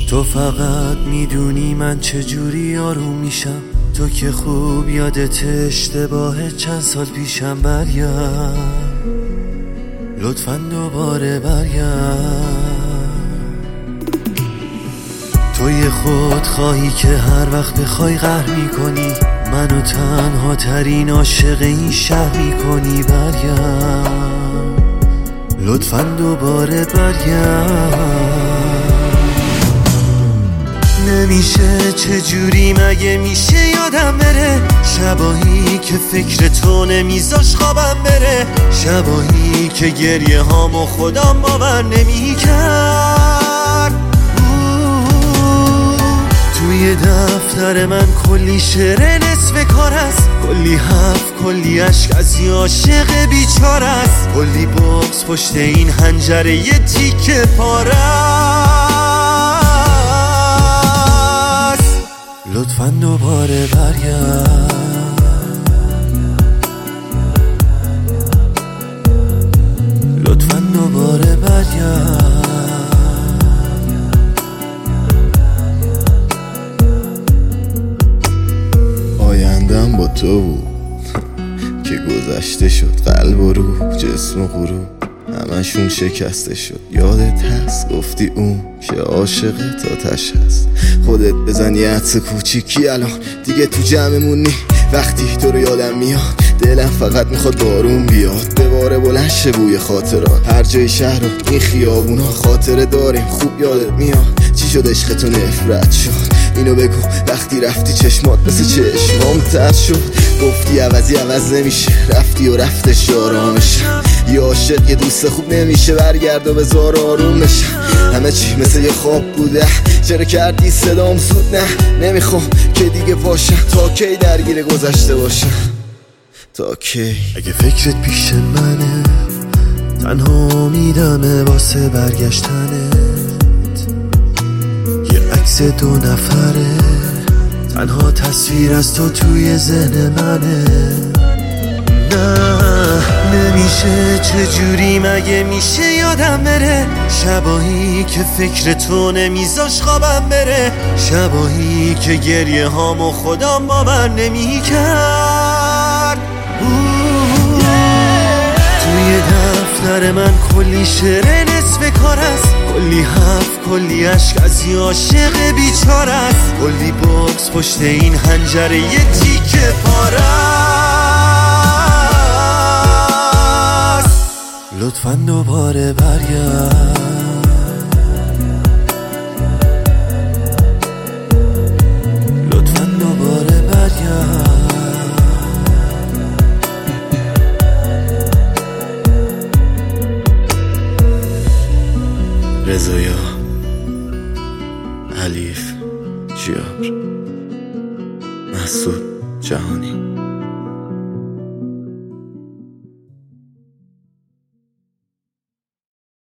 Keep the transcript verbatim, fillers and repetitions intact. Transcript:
تو فقط میدونی من چجوری آروم میشم، تو که خوب یادت اشتباه چند سال پیشم. برگرد لطفاً دوباره برگرد. توی خود خواهی که هر وقت بخوای قهر میکنی، منو تنها ترین عاشق این شهر میکنی. برگرد لطفاً دوباره برگرد. نمیشه چجوری مگه میشه یادم بره، شبایی که فکر تو نمیذاش خوابم بره، شبایی که گریه هامو خودم باور نمیکرد. توی دفتر من کلی شعر نصف کار است، کلی حرف کلی عشق از یه عاشق بیچاره است، کلی بغض پشت این حنجره یه تیکه پاره است. لطفاً دوباره برگرد. لطفاً دوباره برگرد. آیندم با تو بود که گذشته شد، قلب و روح جسم و غروب همشون شکسته شد. یادت هست گفتی اون که عاشق تا تش هست، خودت بزن یه عطس کوچیکی الان دیگه تو جمعمون نی. وقتی تو رو یادم میاد دلم فقط میخواد بارون بیاد، به باره بلند شه بوی خاطرات. هر جای شهر و این خیابونا خاطره داریم، خوب یادت میاد چی شد عشقتون نفرت شد. اینو بگو وقتی رفتی چشمات مثل چشمام تر شد، گفتی عوضی عوض نمیشه، رفتی و رفتش آرامش. یه عاشق یه دوست خوب نمیشه برگرد و بذار آروم بشه. همه چی مثل یه خواب بوده، چرا کردی صدام زود؟ نه نمیخوام که دیگه باشم، تا کی درگیر گذشته باشم، تا کی؟ اگه فکرت پیش منه تنها امیدمه واسه برگشتنت، یه عکس دو نفره تنها تصویر از تو توی ذهن منه. نه نمیشه چجوری مگه میشه یادم بره، شبایی که فکر تو نمیذاش خوابم بره، شبایی که گریه هامو خودم باور نمیکرد. توی دفتر من کلی شعر نصف کار است، کلی حرف کلی عشق از یه عاشق بیچاره است، کلی بغض پشت این حنجره یه تیکه پاره است. لطفاً دوباره برگرد. لطفاً دوباره برگرد. رضایا حلیف جیار مسعود جهانی.